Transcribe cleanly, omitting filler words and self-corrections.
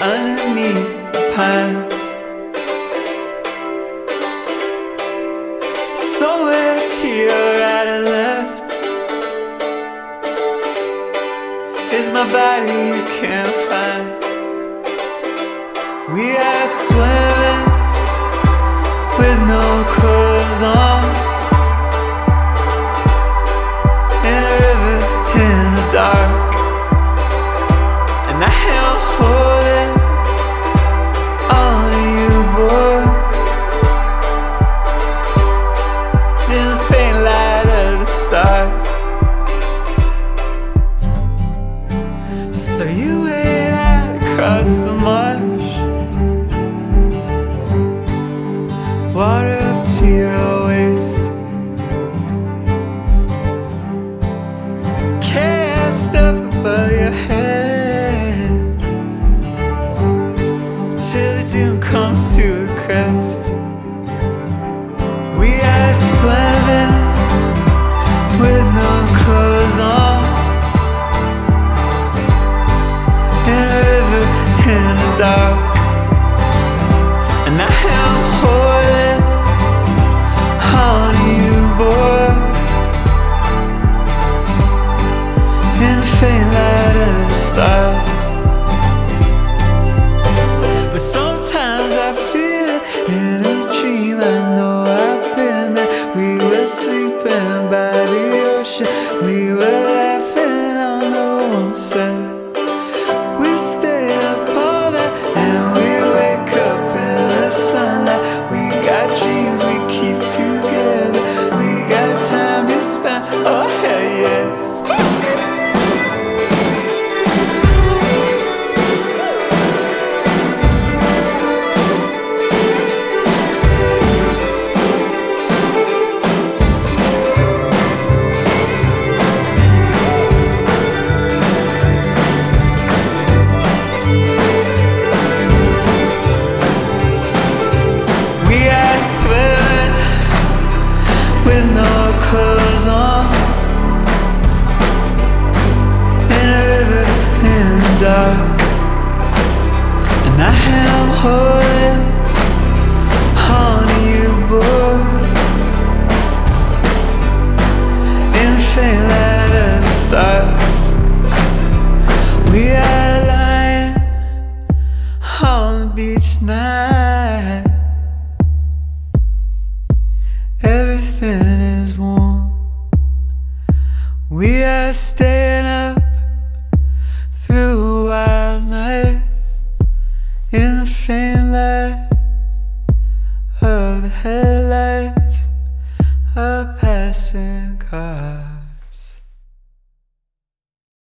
underneath the pines. Somewhere to your right or left is my body you can't find. We are swimming with no clothes on in a river in the dark, and I am holding on to you, boy, in the faint light of the stars. So you wait out across the marsh, water up to your waist, cast up above your head till the dune comes to a crest. We are swimming with no clothes on in a river in the dark, and I am holding on to you, boy, in the faint light of the stars. But sometimes I feel it in a dream. I know I've been there. We were sleeping by the ocean, we were laughing on the warm side. We stay up all night and we wake up in the sunlight. We got dreams we keep together, we got time to spend, oh hell yeah. We are swimming with no clothes on in a river in the dark, and I am holding on to you, boy, in the faint light of the stars. We are lying on the beach night. Everything is warm. We are staying